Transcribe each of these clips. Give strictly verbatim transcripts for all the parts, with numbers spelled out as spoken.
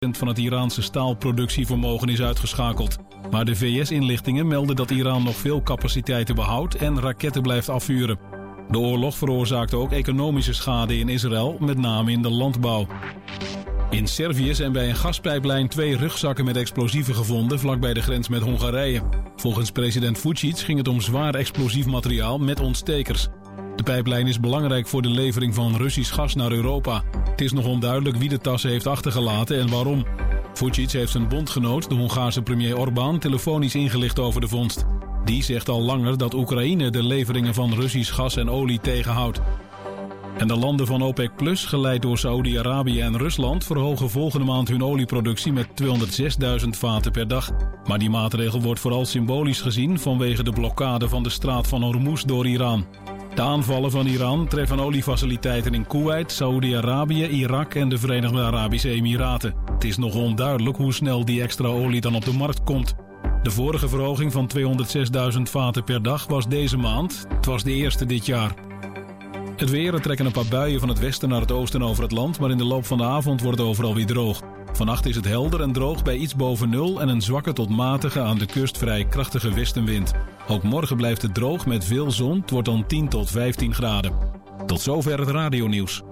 van het Iraanse staalproductievermogen is uitgeschakeld. Maar de V S-inlichtingen melden dat Iran nog veel capaciteiten behoudt en raketten blijft afvuren. De oorlog veroorzaakte ook economische schade in Israël, met name in de landbouw. In Servië zijn bij een gaspijplijn twee rugzakken met explosieven gevonden vlakbij de grens met Hongarije. Volgens president Vučić ging het om zwaar explosief materiaal met ontstekers. De pijplijn is belangrijk voor de levering van Russisch gas naar Europa. Het is nog onduidelijk wie de tassen heeft achtergelaten en waarom. Vučić heeft zijn bondgenoot, de Hongaarse premier Orbán, telefonisch ingelicht over de vondst. Die zegt al langer dat Oekraïne de leveringen van Russisch gas en olie tegenhoudt. En de landen van OPEC Plus, geleid door Saoedi-Arabië en Rusland, verhogen volgende maand hun olieproductie met tweehonderdzesduizend vaten per dag. Maar die maatregel wordt vooral symbolisch gezien vanwege de blokkade van de straat van Hormuz door Iran. De aanvallen van Iran treffen oliefaciliteiten in Koeweit, Saoedi-Arabië, Irak en de Verenigde Arabische Emiraten. Het is nog onduidelijk hoe snel die extra olie dan op de markt komt. De vorige verhoging van tweehonderdzesduizend vaten per dag was deze maand. Het was de eerste dit jaar. Het weer, er trekken een paar buien van het westen naar het oosten over het land, maar in de loop van de avond wordt het overal weer droog. Vannacht is het helder en droog bij iets boven nul en een zwakke tot matige aan de kust vrij krachtige westenwind. Ook morgen blijft het droog met veel zon, het wordt dan tien tot vijftien graden. Tot zover het radionieuws.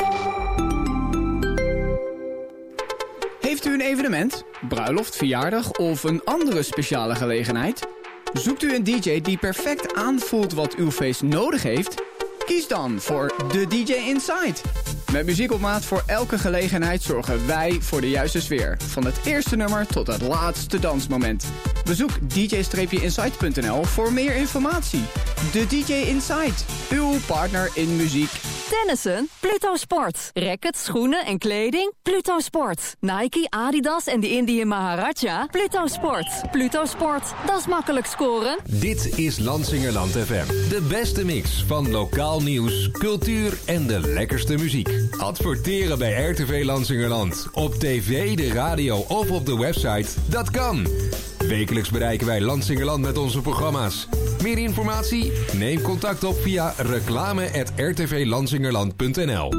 Heeft u een evenement, bruiloft, verjaardag of een andere speciale gelegenheid? Zoekt u een D J die perfect aanvoelt wat uw feest nodig heeft? Kies dan voor de D J Inside. Met muziek op maat voor elke gelegenheid zorgen wij voor de juiste sfeer. Van het eerste nummer tot het laatste dansmoment. Bezoek d j inside punt n l voor meer informatie. De D J Inside, uw partner in muziek. Tennissen? Pluto Sport. Rackets, schoenen en kleding? Pluto Sport. Nike, Adidas en de Indian Maharaja? Pluto Sport. Pluto Sport. Dat is makkelijk scoren. Dit is Lansingerland F M. De beste mix van lokaal nieuws, cultuur en de lekkerste muziek. Adverteren bij R T V Lansingerland. Op tv, de radio of op de website. Dat kan. Wekelijks bereiken wij Lansingerland met onze programma's. Meer informatie? Neem contact op via reclame at r t v lansingerland punt n l.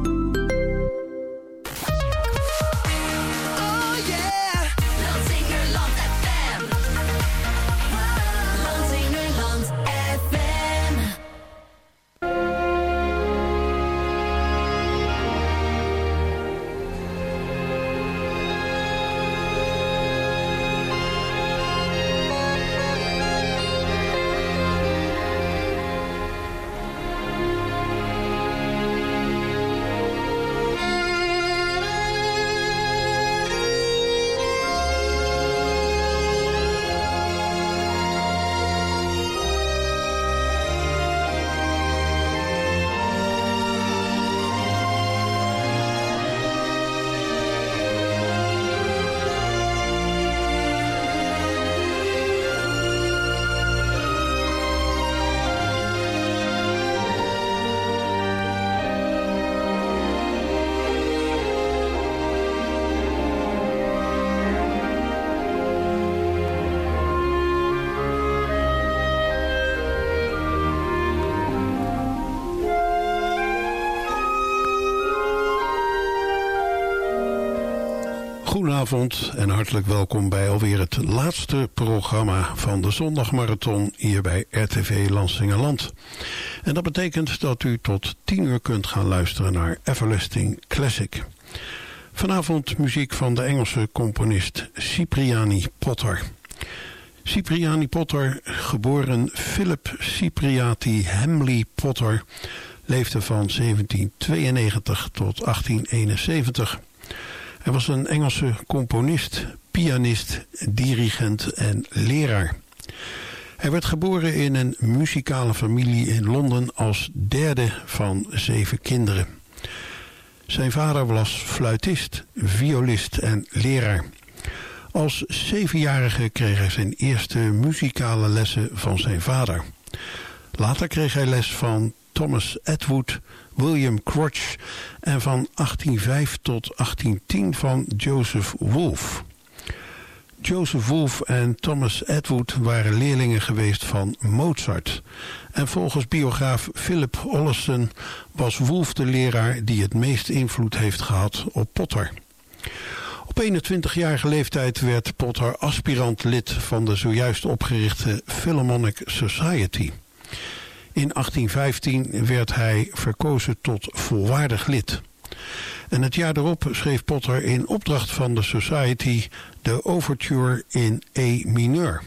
Goedenavond en hartelijk welkom bij alweer het laatste programma van de zondagmarathon hier bij R T V Lansingerland. En dat betekent dat u tot tien uur kunt gaan luisteren naar Everlasting Classic. Vanavond muziek van de Engelse componist Cipriani Potter. Cipriani Potter, geboren Philip Cipriati Hamley Potter, leefde van zeventien tweeënnegentig tot achttien eenenzeventig. Hij was een Engelse componist, pianist, dirigent en leraar. Hij werd geboren in een muzikale familie in Londen als derde van zeven kinderen. Zijn vader was fluitist, violist en leraar. Als zevenjarige kreeg hij zijn eerste muzikale lessen van zijn vader. Later kreeg hij les van Thomas Atwood, William Crotch en van achttien vijf tot achttien tien van Joseph Wolf. Joseph Wolf en Thomas Atwood waren leerlingen geweest van Mozart. En volgens biograaf Philip Ollerson was Wolf de leraar die het meest invloed heeft gehad op Potter. Op eenentwintigjarige leeftijd werd Potter aspirant lid van de zojuist opgerichte Philharmonic Society. In achttien vijftien werd hij verkozen tot volwaardig lid. En het jaar erop schreef Potter in opdracht van de Society de Overture in E mineur.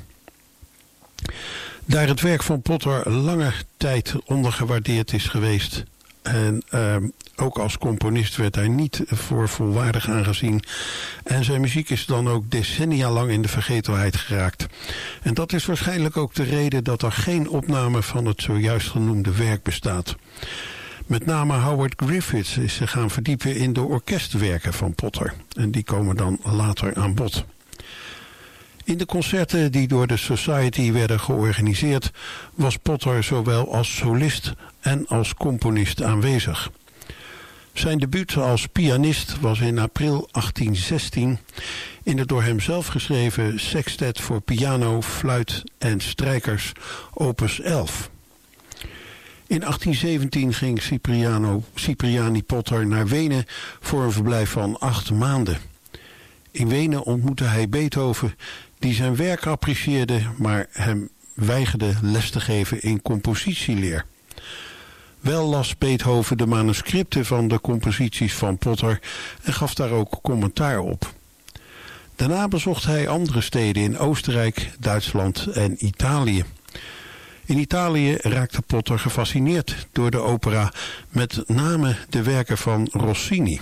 Daar het werk van Potter lange tijd ondergewaardeerd is geweest en uh, ook als componist werd hij niet voor volwaardig aangezien. En zijn muziek is dan ook decennia lang in de vergetelheid geraakt. En dat is waarschijnlijk ook de reden dat er geen opname van het zojuist genoemde werk bestaat. Met name Howard Griffiths is zich gaan verdiepen in de orkestwerken van Potter. En die komen dan later aan bod. In de concerten die door de Society werden georganiseerd was Potter zowel als solist en als componist aanwezig. Zijn debuut als pianist was in april achttien zestien in de door hem zelf geschreven sextet voor piano, fluit en strijkers opus elf. In achttien zeventien ging Cipriano, Cipriani Potter naar Wenen voor een verblijf van acht maanden. In Wenen ontmoette hij Beethoven, die zijn werk apprecieerde, maar hem weigerde les te geven in compositieleer. Wel las Beethoven de manuscripten van de composities van Potter en gaf daar ook commentaar op. Daarna bezocht hij andere steden in Oostenrijk, Duitsland en Italië. In Italië raakte Potter gefascineerd door de opera, met name de werken van Rossini.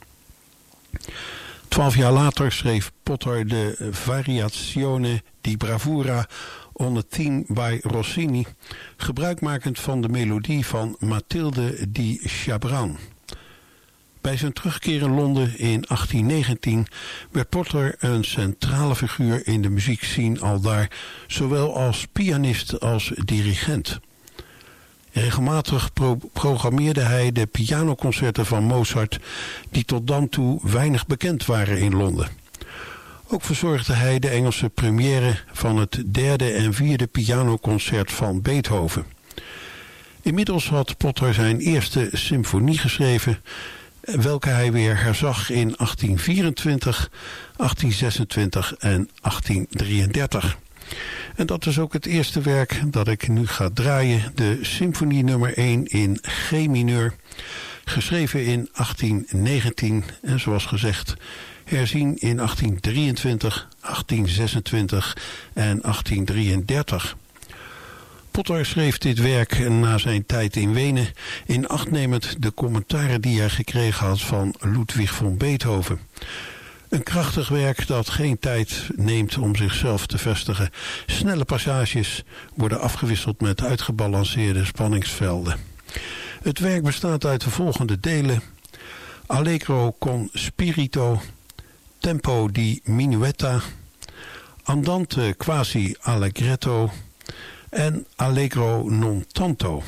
Twaalf jaar later schreef Potter de Variazione di Bravura on a theme by Rossini, gebruikmakend van de melodie van Mathilde di Chabran. Bij zijn terugkeer in Londen in achttien negentien werd Potter een centrale figuur in de muziekscene aldaar, zowel als pianist als dirigent. Regelmatig pro- programmeerde hij de pianoconcerten van Mozart, die tot dan toe weinig bekend waren in Londen. Ook verzorgde hij de Engelse première van het derde en vierde pianoconcert van Beethoven. Inmiddels had Potter zijn eerste symfonie geschreven, welke hij weer herzag in achttien vierentwintig, achttien zesentwintig en achttien drieëndertig. En dat is ook het eerste werk dat ik nu ga draaien, de symfonie nummer één in G mineur, geschreven in achttien negentien en zoals gezegd herzien in achttien drieëntwintig, achttien zesentwintig en achttien drieëndertig. Potter schreef dit werk na zijn tijd in Wenen, in acht nemend de commentaren die hij gekregen had van Ludwig van Beethoven. Een krachtig werk dat geen tijd neemt om zichzelf te vestigen. Snelle passages worden afgewisseld met uitgebalanceerde spanningsvelden. Het werk bestaat uit de volgende delen: Allegro con spirito, Tempo di minuetta, Andante quasi allegretto en Allegro non tanto.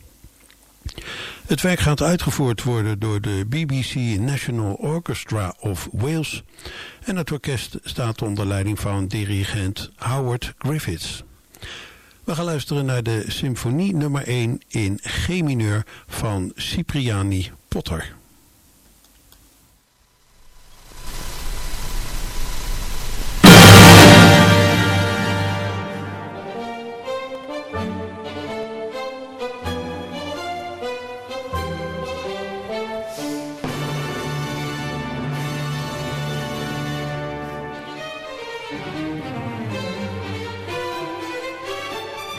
Het werk gaat uitgevoerd worden door de B B C National Orchestra of Wales en het orkest staat onder leiding van dirigent Howard Griffiths. We gaan luisteren naar de symfonie nummer één in G mineur van Cipriani Potter.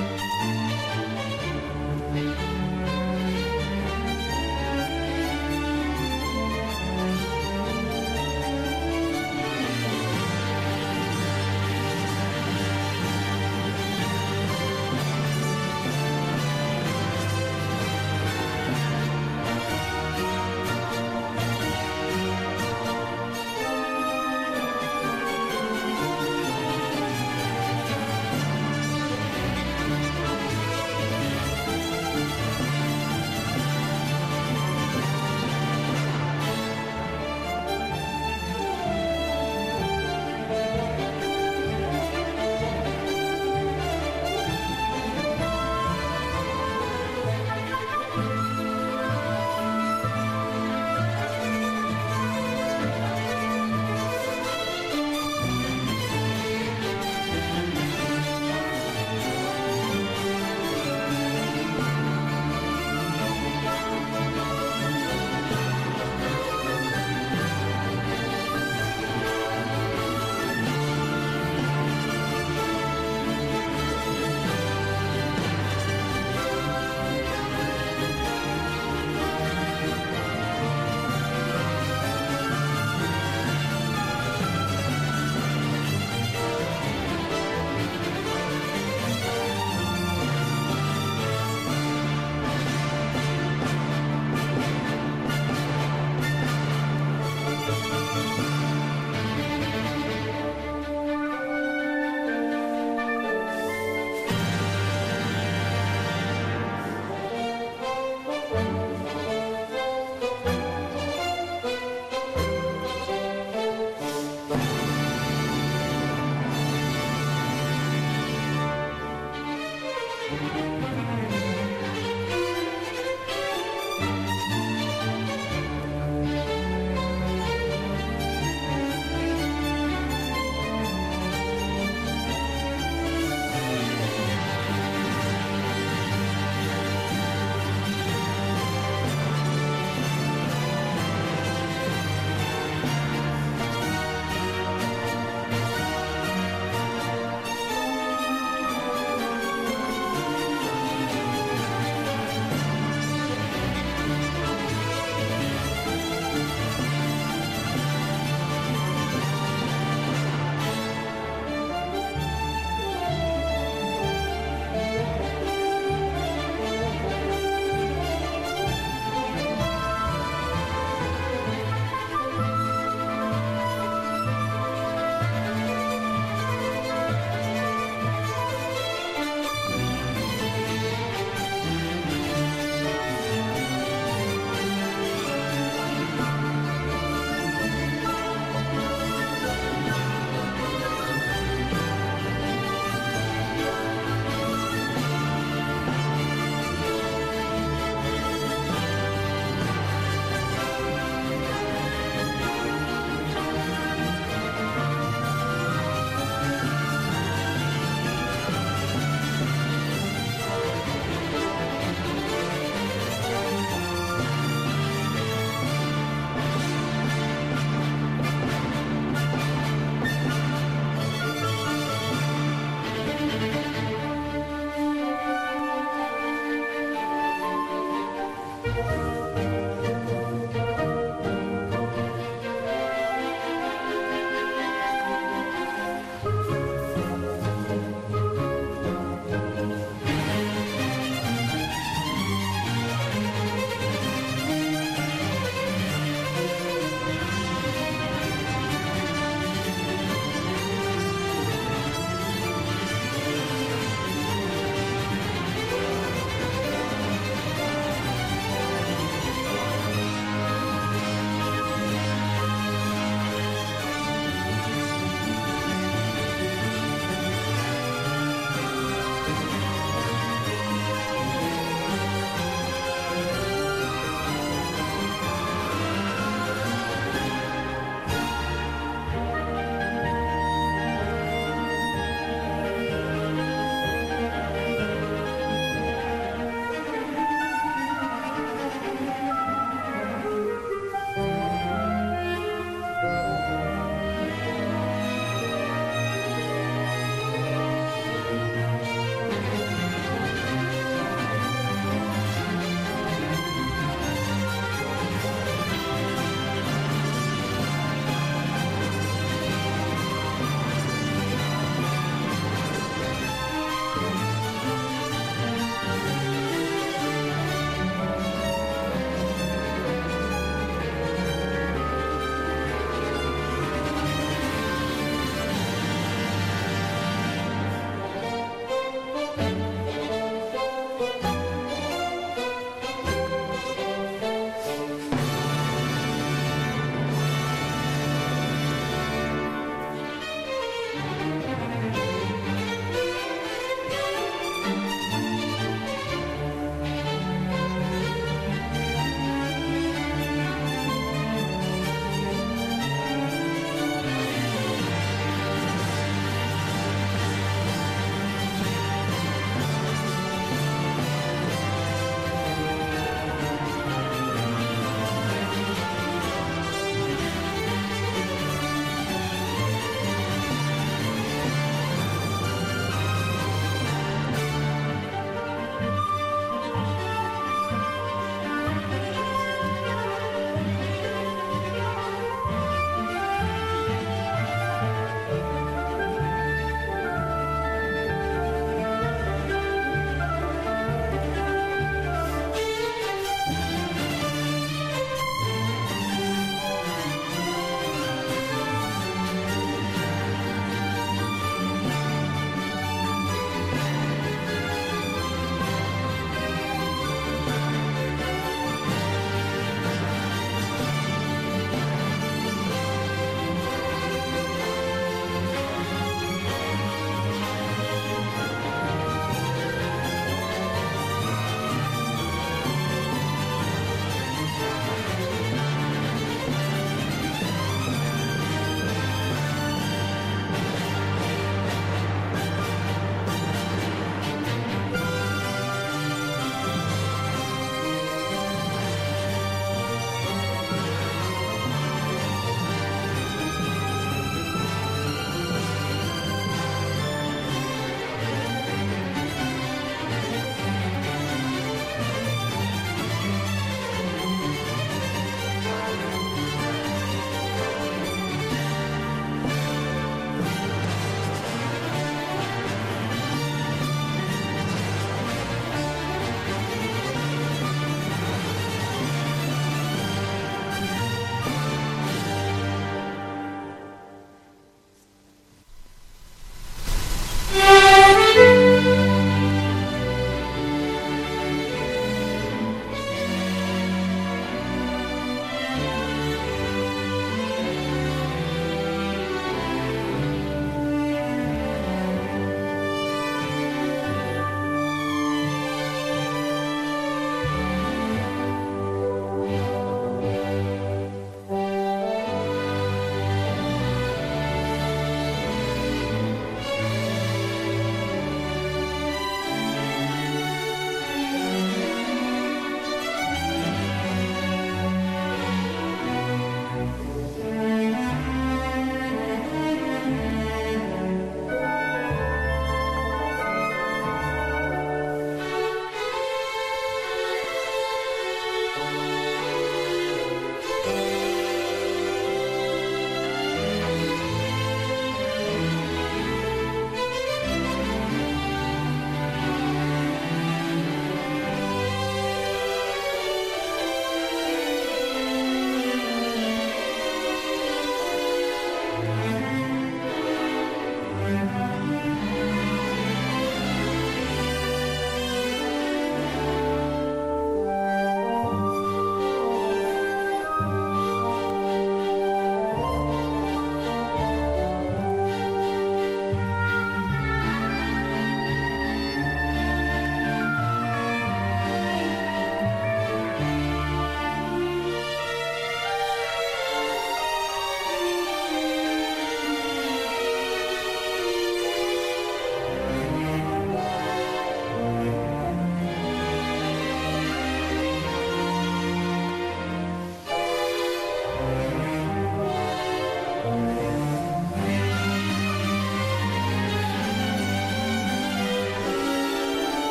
Thank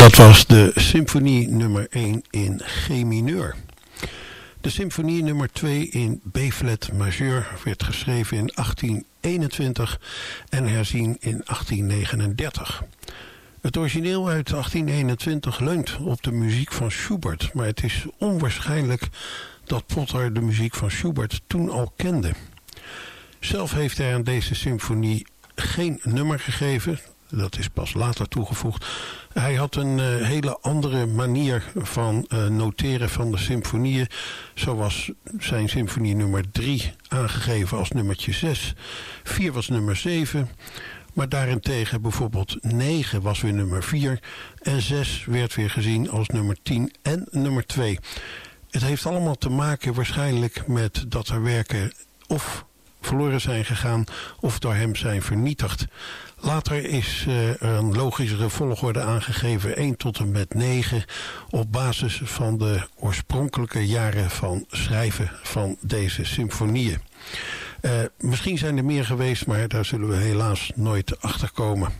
Dat was de symfonie nummer één in G mineur. De symfonie nummer twee in B-flat majeur werd geschreven in achttien eenentwintig en herzien in achttien negenendertig. Het origineel uit achttien eenentwintig leunt op de muziek van Schubert, maar het is onwaarschijnlijk dat Potter de muziek van Schubert toen al kende. Zelf heeft hij aan deze symfonie geen nummer gegeven. Dat is pas later toegevoegd. Hij had een uh, hele andere manier van uh, noteren van de symfonieën. Zo was zijn symfonie nummer drie aangegeven als nummertje zes. vier was nummer zeven. Maar daarentegen bijvoorbeeld negen was weer nummer vier. En zes werd weer gezien als nummer tien en nummer twee. Het heeft allemaal te maken waarschijnlijk met dat er werken of verloren zijn gegaan of door hem zijn vernietigd. Later is uh, een logischere volgorde aangegeven, één tot en met negen, op basis van de oorspronkelijke jaren van schrijven van deze symfonieën. Uh, misschien zijn er meer geweest, maar daar zullen we helaas nooit achter komen.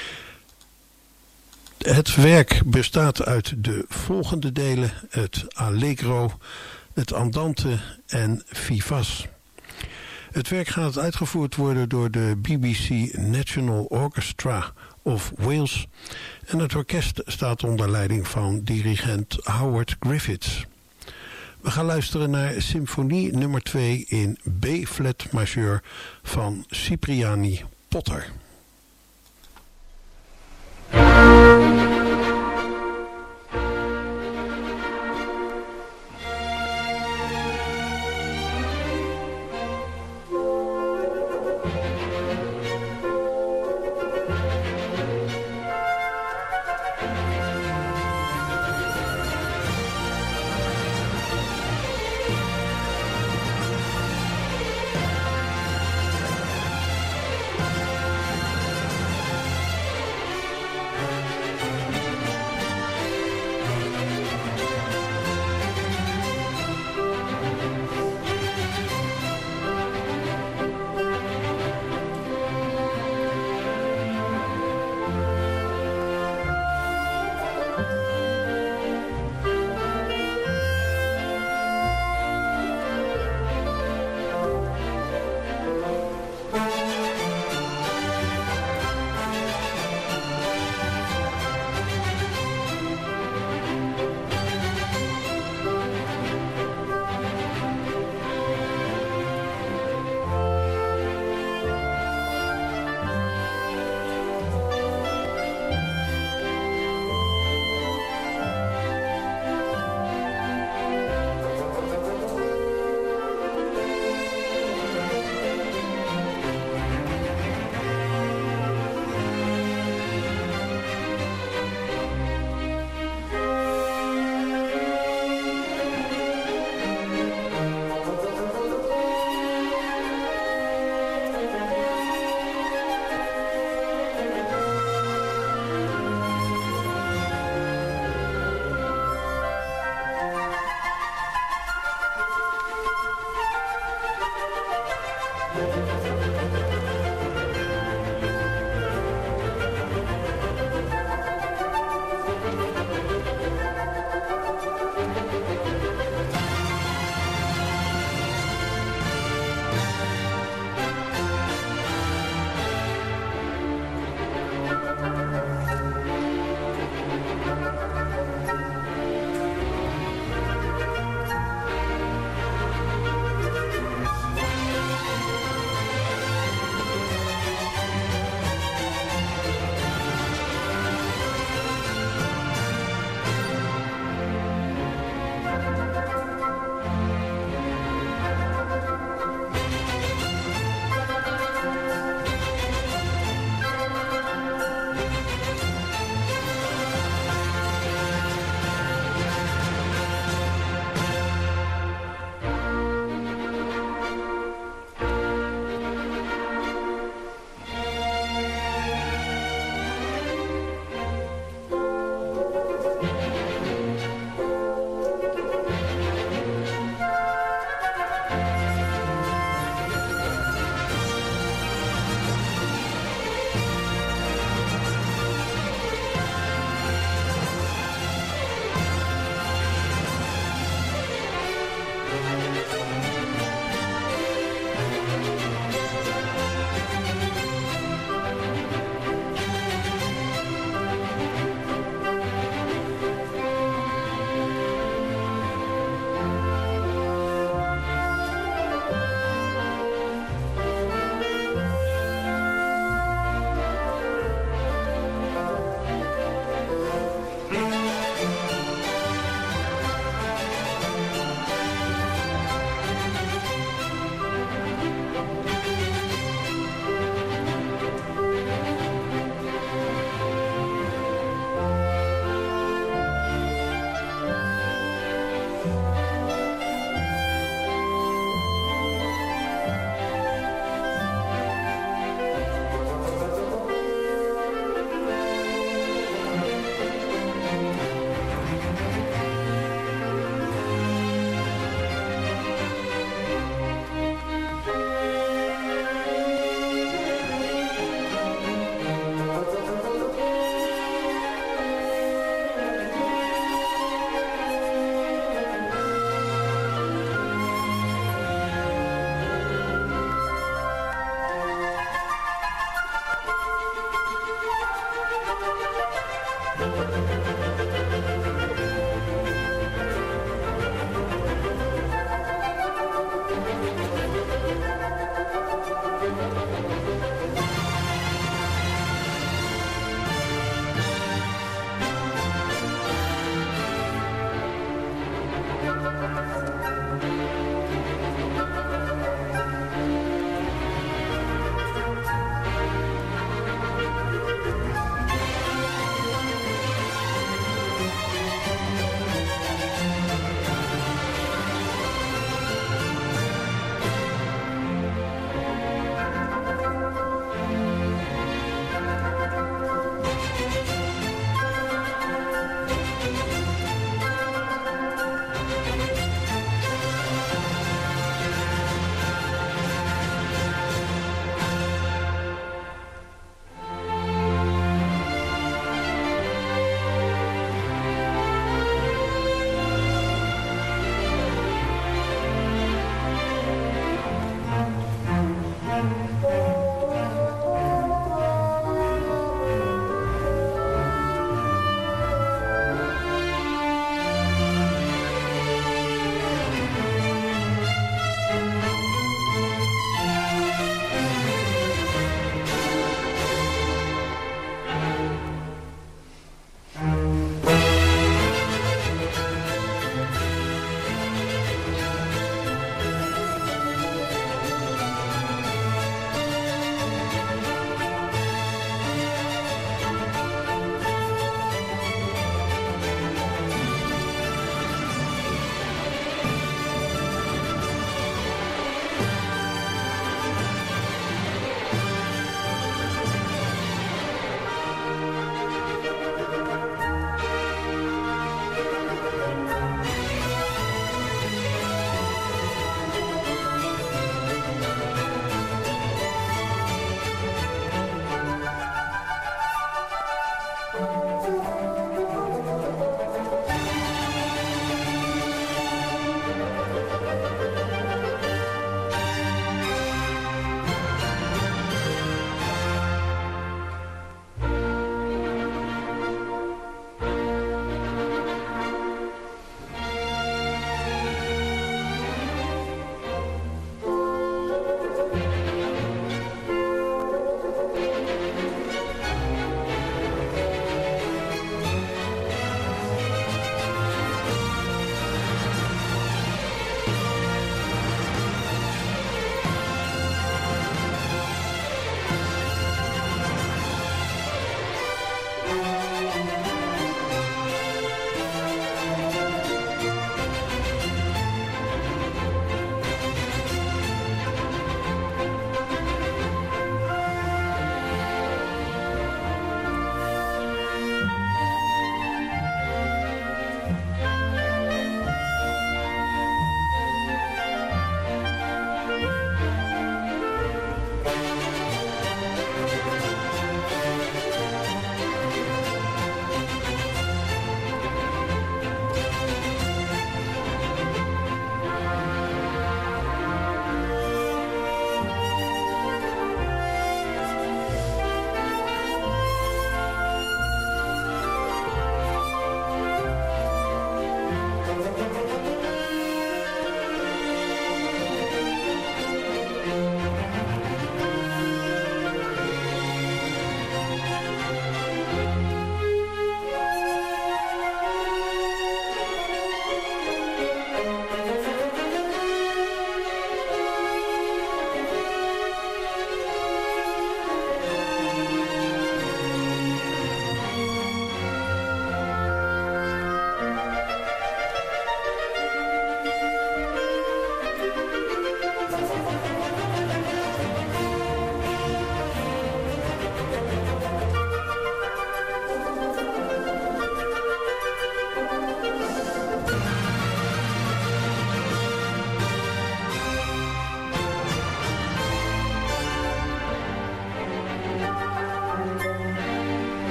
Het werk bestaat uit de volgende delen: het Allegro, het Andante en Vivace. Het werk gaat uitgevoerd worden door de B B C National Orchestra of Wales en het orkest staat onder leiding van dirigent Howard Griffiths. We gaan luisteren naar symfonie nummer twee in B-flat majeur van Cipriani Potter.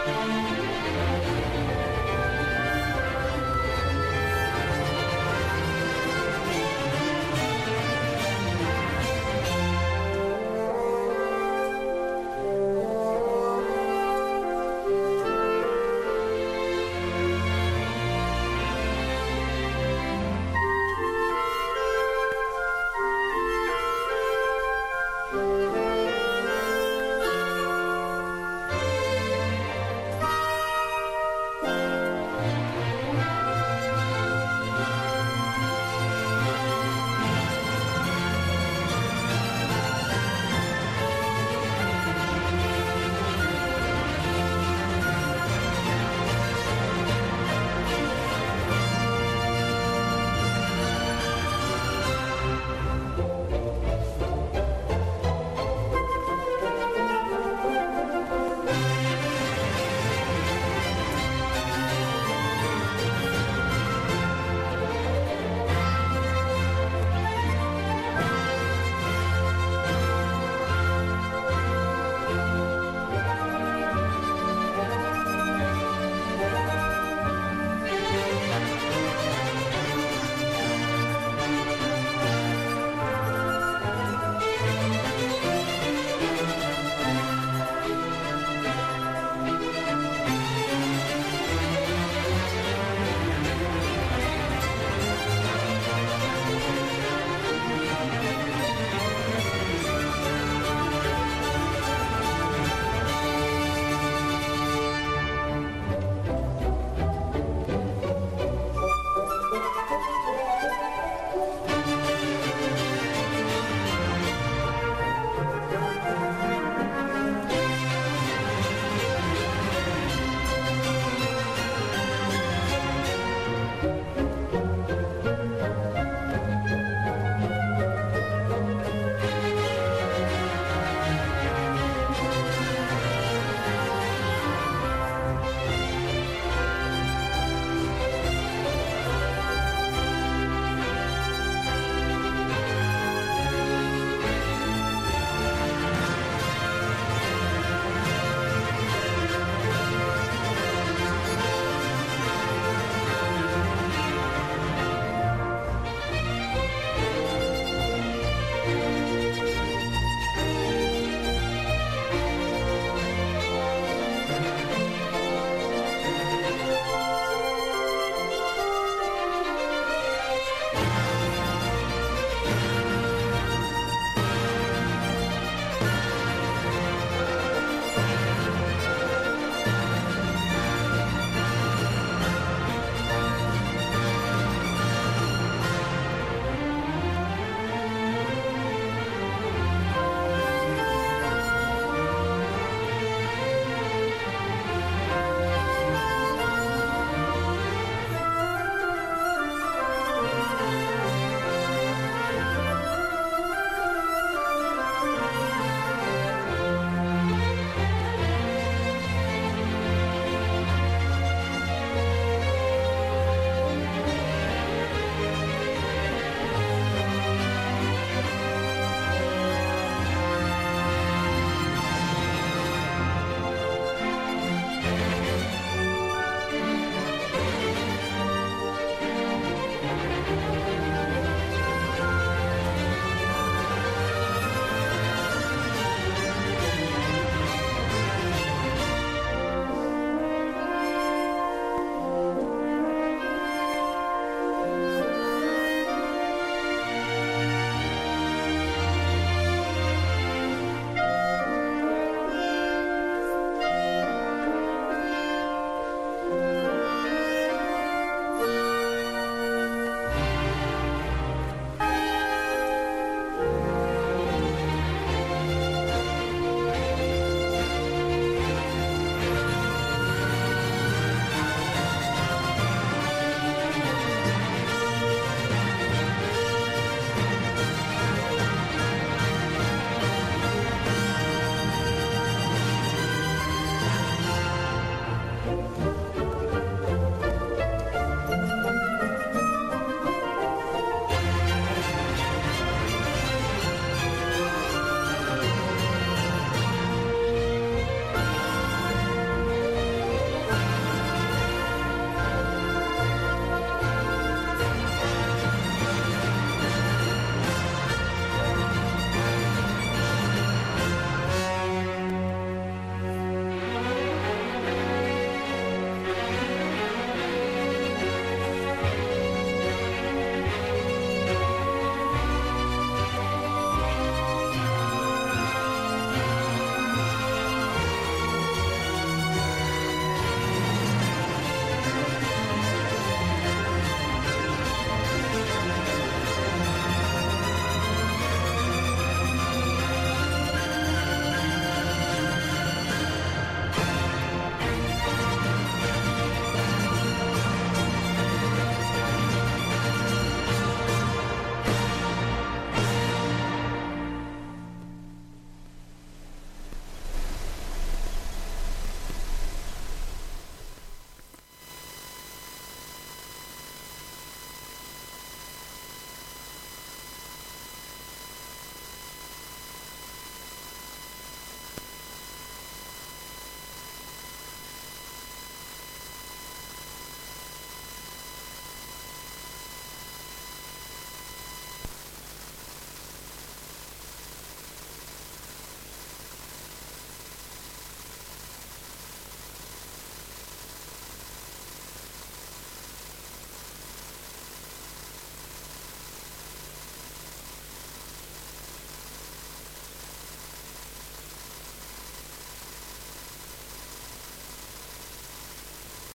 Thank you.